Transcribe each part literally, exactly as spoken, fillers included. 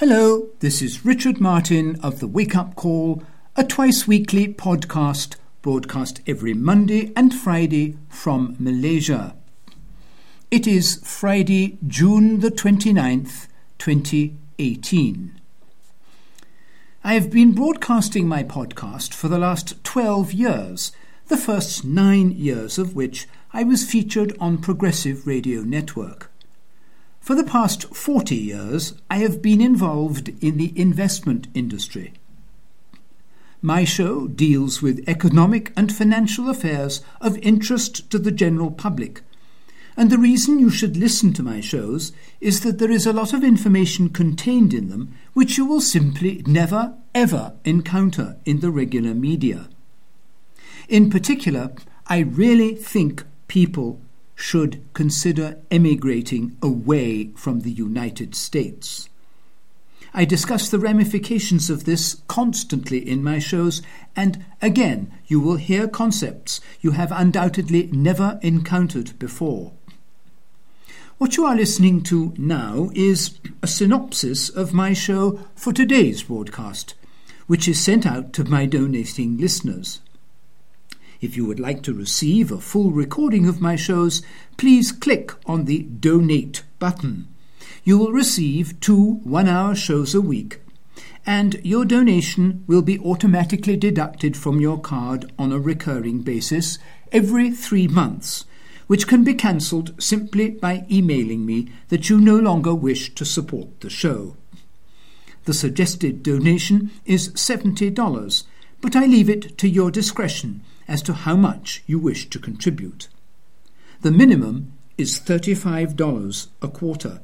Hello, this is Richard Martin of The Wake Up Call, a twice-weekly podcast broadcast every Monday and Friday from Malaysia. It is Friday, June the twenty-ninth, twenty eighteen. I have been broadcasting my podcast for the last twelve years, the first nine years of which I was featured on Progressive Radio Network. For the past forty years, I have been involved in the investment industry. My show deals with economic and financial affairs of interest to the general public, and the reason you should listen to my shows is that there is a lot of information contained in them which you will simply never, ever encounter in the regular media. In particular, I really think people should consider emigrating away from the United States. I discuss the ramifications of this constantly in my shows, and again, you will hear concepts you have undoubtedly never encountered before. What you are listening to now is a synopsis of my show for today's broadcast, which is sent out to my donating listeners. If you would like to receive a full recording of my shows, please click on the Donate button. You will receive two one-hour shows a week, and your donation will be automatically deducted from your card on a recurring basis every three months, which can be cancelled simply by emailing me that you no longer wish to support the show. The suggested donation is seventy dollars, but I leave it to your discretion as to how much you wish to contribute. The minimum is thirty-five dollars a quarter.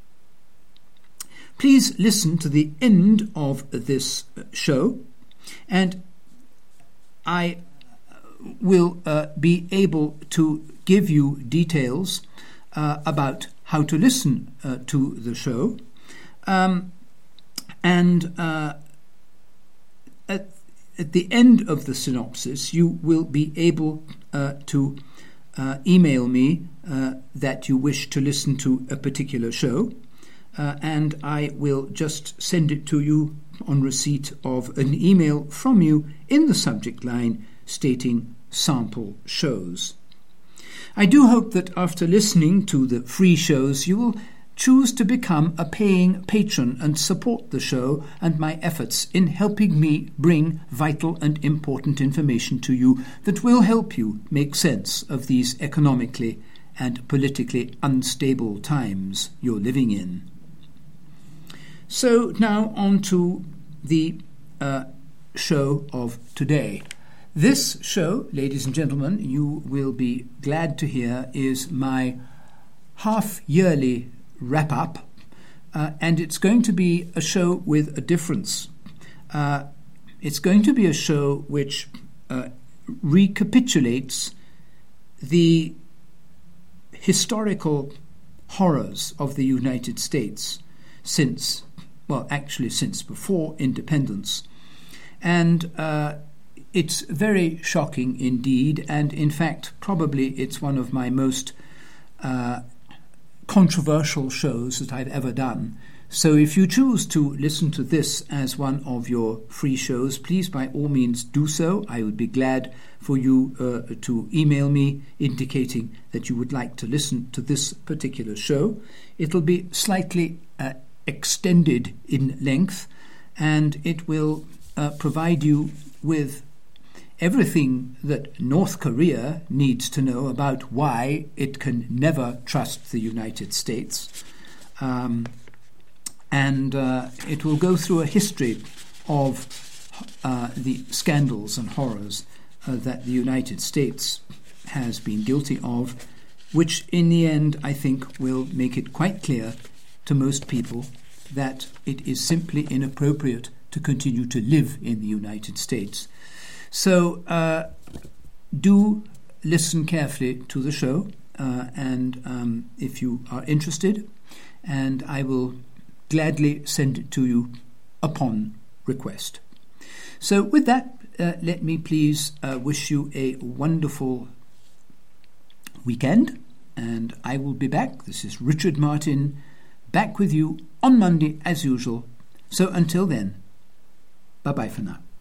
Please listen to the end of this show, and I will uh, be able to give you details uh, about how to listen uh, to the show. Um, and uh, at At the end of the synopsis, you will be able uh, to uh, email me uh, that you wish to listen to a particular show, uh, and I will just send it to you on receipt of an email from you in the subject line stating sample shows. I do hope that after listening to the free shows, you will choose to become a paying patron and support the show and my efforts in helping me bring vital and important information to you that will help you make sense of these economically and politically unstable times you're living in. So now on to the uh, show of today. This show, ladies and gentlemen, you will be glad to hear, is my half-yearly wrap-up, uh, and it's going to be a show with a difference. Uh, it's going to be a show which uh, recapitulates the historical horrors of the United States since, well, actually since before independence. And uh, it's very shocking indeed, and in fact, probably it's one of my most uh, controversial shows that I've ever done. So if you choose to listen to this as one of your free shows, please by all means do so. I would be glad for you uh, to email me indicating that you would like to listen to this particular show. It'll be slightly uh, extended in length, and it will uh, provide you with everything that North Korea needs to know about why it can never trust the United States. Um, and uh, it will go through a history of uh, the scandals and horrors uh, that the United States has been guilty of, which in the end I think will make it quite clear to most people that it is simply inappropriate to continue to live in the United States. So uh, do listen carefully to the show, uh, and um, if you are interested, and I will gladly send it to you upon request. So with that, uh, let me please uh, wish you a wonderful weekend, and I will be back. This is Richard Martin, back with you on Monday as usual So until then, bye-bye for now.